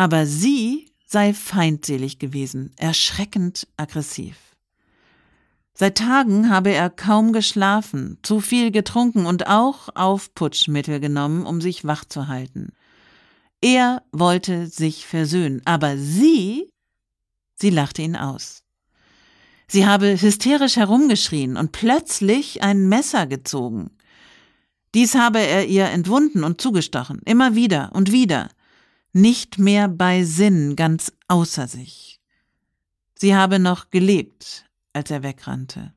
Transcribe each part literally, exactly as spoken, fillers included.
Aber sie sei feindselig gewesen, erschreckend aggressiv. Seit Tagen habe er kaum geschlafen, zu viel getrunken und auch Aufputschmittel genommen, um sich wach zu halten. Er wollte sich versöhnen, aber sie, sie lachte ihn aus. Sie habe hysterisch herumgeschrien und plötzlich ein Messer gezogen. Dies habe er ihr entwunden und zugestochen, immer wieder und wieder, nicht mehr bei Sinn, ganz außer sich. Sie habe noch gelebt, als er wegrannte.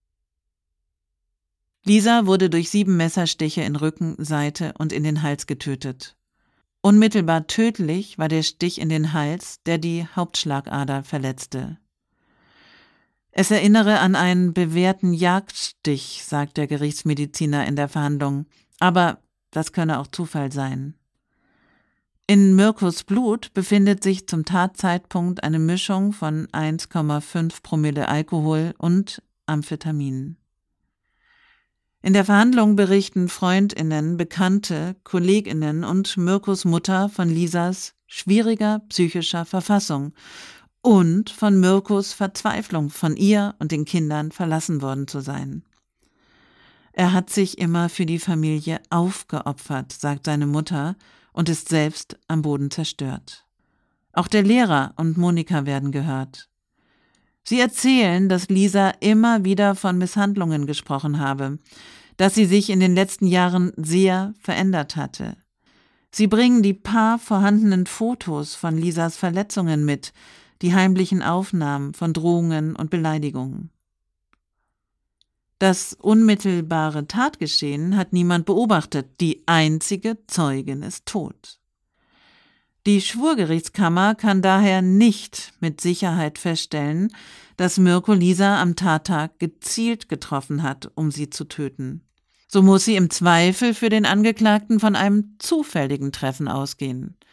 Lisa wurde durch sieben Messerstiche in Rücken, Seite und in den Hals getötet. Unmittelbar tödlich war der Stich in den Hals, der die Hauptschlagader verletzte. Es erinnere an einen bewährten Jagdstich, sagt der Gerichtsmediziner in der Verhandlung, aber das könne auch Zufall sein. In Mirkus Blut befindet sich zum Tatzeitpunkt eine Mischung von eins Komma fünf Promille Alkohol und Amphetamin. In der Verhandlung berichten FreundInnen, Bekannte, KollegInnen und Mirkus Mutter von Lisas schwieriger psychischer Verfassung und von Mirkus Verzweiflung, von ihr und den Kindern verlassen worden zu sein. Er hat sich immer für die Familie aufgeopfert, sagt seine Mutter, und ist selbst am Boden zerstört. Auch der Lehrer und Monika werden gehört. Sie erzählen, dass Lisa immer wieder von Misshandlungen gesprochen habe, dass sie sich in den letzten Jahren sehr verändert hatte. Sie bringen die paar vorhandenen Fotos von Lisas Verletzungen mit, die heimlichen Aufnahmen von Drohungen und Beleidigungen. Das unmittelbare Tatgeschehen hat niemand beobachtet, die einzige Zeugin ist tot. Die Schwurgerichtskammer kann daher nicht mit Sicherheit feststellen, dass Mirko Lisa am Tattag gezielt getroffen hat, um sie zu töten. So muss sie im Zweifel für den Angeklagten von einem zufälligen Treffen ausgehen.